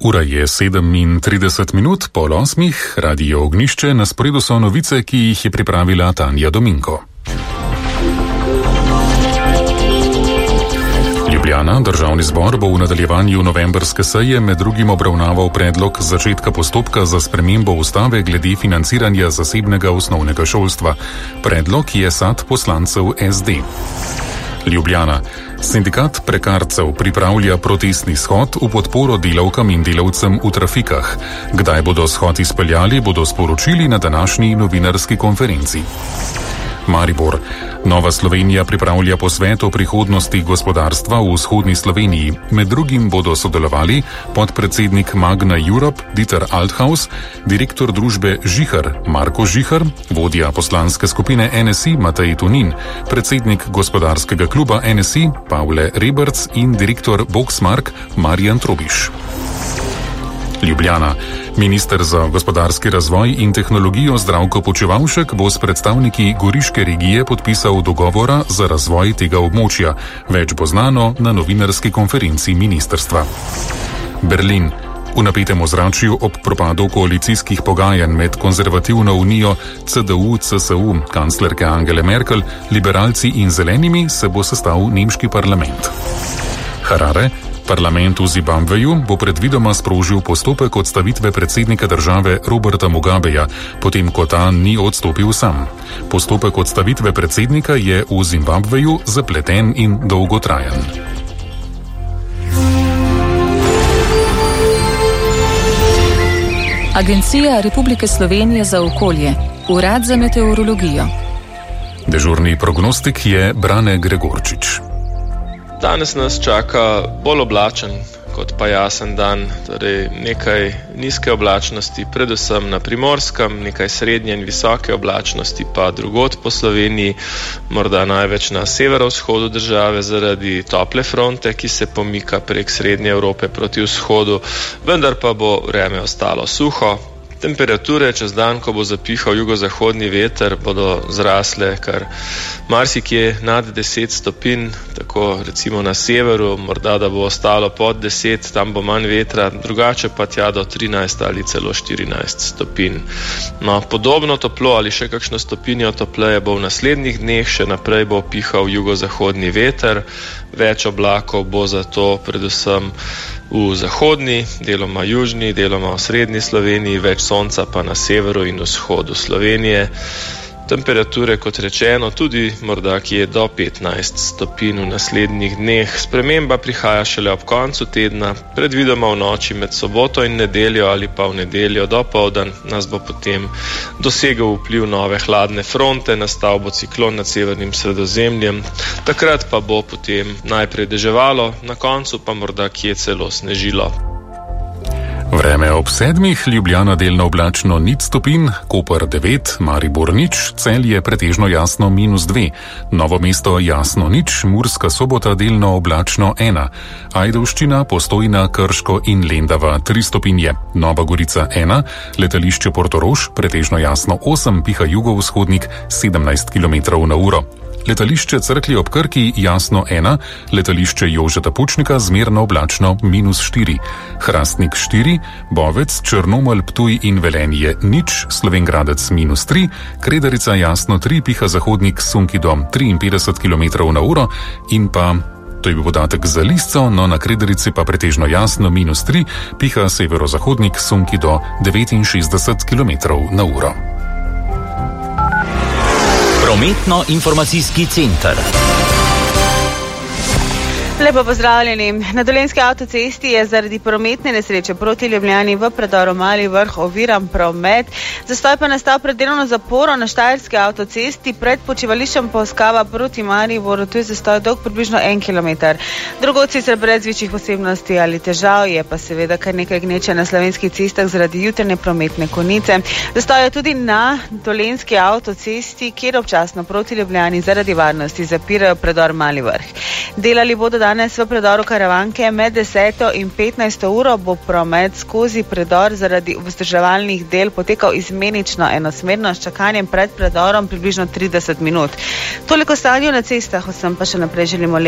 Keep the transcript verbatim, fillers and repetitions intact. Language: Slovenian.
Ura je sedemintrideset minut po osmih, Radio Ognjišče, na sporedu so novice, ki jih je pripravila Tanja Dominko. Ljubljana, državni zbor bo v nadaljevanju novembrske seje med drugim obravnaval predlog začetka postopka za spremembo ustave glede financiranja zasebnega osnovnega šolstva. Predlog je sad poslancev S D. Ljubljana. Sindikat prekarcev pripravlja protestni shod v podporo delavkam in delavcem v trafikah. Kdaj bodo shod izpeljali, bodo sporočili na današnji novinarski konferenci. Maribor. Nova Slovenija pripravlja posvet o prihodnosti gospodarstva v vzhodni Sloveniji. Med drugim bodo sodelovali podpredsednik Magna Europe Dieter Althaus, direktor družbe Žihar Marko Žihar, vodja poslanske skupine N S I Matej Tonin, predsednik gospodarskega kluba N S I Pavle Reberc in direktor Boxmark Marjan Trobiš. Ljubljana. Minister za gospodarski razvoj in tehnologijo Zdravko Počivalšek bo s predstavniki Goriške regije podpisal dogovora za razvoj tega območja. Več bo znano na novinarski konferenci ministrstva. Berlin. V napetem ozračju ob propadu koalicijskih pogajanj med konzervativno unijo C D U C S U kanclerke Angele Merkel, liberalci in zelenimi se bo sestal nemški parlament. Harare. Parlament v Zimbabveju bo predvidoma sprožil postopek odstavitve predsednika države Roberta Mugabeja, potem ko ta ni odstopil sam. Postopek odstavitve predsednika je v Zimbabveju zapleten in dolgotrajen. Agencija Republike Slovenije za okolje, Urad za meteorologijo. Dežurni prognostik je Brane Gregorčič. Danes nas čaka bolj oblačen kot pa jasen dan, torej nekaj nizke oblačnosti, predvsem na Primorskem, nekaj srednje in visoke oblačnosti pa drugod po Sloveniji, morda največ na severovzhodu države zaradi tople fronte, ki se pomika prek srednje Evrope proti vzhodu, vendar pa bo vreme ostalo suho. Temperature čez dan, ko bo zapihal jugozahodni veter, bodo zrasle kar marsikje nad deset stopinj, tako recimo na severu, morda da bo ostalo pod deset, tam bo manj vetra, drugače pa tja do trinajst ali celo štirinajst stopinj. No, podobno toplo ali še kakšno stopinjo topleje bo v naslednjih dneh, še naprej bo pihal jugozahodni veter, več oblakov bo zato predvsem v zahodni, deloma južni, deloma v srednji Sloveniji, več sonca pa na severu in vzhodu Slovenije. Temperature, kot rečeno, tudi morda kje do petnajst stopinj v naslednjih dneh. Sprememba prihaja šele ob koncu tedna, predvidoma v noči med soboto in nedeljo ali pa v nedeljo dopoldan nas bo potem dosegel vpliv nove hladne fronte, nastal bo ciklon nad severnim Sredozemljem. Takrat pa bo potem najprej deževalo, na koncu pa morda kje celo snežilo. Vreme ob sedmih, Ljubljana delno oblačno nič stopinj, Koper devet, Maribor nič, Celje pretežno jasno minus dve, Novo mesto jasno nič, Murska Sobota delno oblačno ena, Ajdovščina, Postojna, Krško in Lendava tri stopinje, Nova Gorica ena, letališče Portorož pretežno jasno osem, piha jugovzhodnik sedemnajst kilometrov na uro. Letališče Cerklje ob Krki jasno ena, letališče Jožeta Pučnika zmerno oblačno minus štiri, Hrastnik štiri, Bovec, Črnomelj, Ptuj in Velenje nič, Slovenj Gradec minus tri, Kredarica jasno tri, piha zahodnik Sunki do triinpetdeset kilometrov na uro in pa, to je bil podatek za Lisco, no na Kredarici pa pretežno jasno minus tri, piha severozahodnik Sunki do devetinšestdeset kilometrov na uro. Prometno-informacijski center. Lepo pozdravljeni. Na Dolenjski avtocesti je zaradi prometne nesreče proti Ljubljani v predoru Mali Vrh oviran promet. Zastoj pa nastal pred delovno zaporo na Štajerski avtocesti pred počivališčem Polskava proti Mariboru. Tu je zastoj dolg približno en kilometer. Drugod sicer brez večjih posebnosti ali težav, je pa seveda kar nekaj gneče na slovenskih cestah zaradi jutranje prometne konice. Zastoj je tudi na Dolenjski avtocesti, kjer občasno proti Ljubljani zaradi varnosti zapirajo predor Mali Vrh. Delali bodo danes v predoru Karavanke med deseto in petnajsto uro bo promet skozi predor zaradi vzdrževalnih del potekal izmenično enosmerno s čakanjem pred predorom približno trideset minut. Toliko stanju na cestah, vsem pa še naprej želimo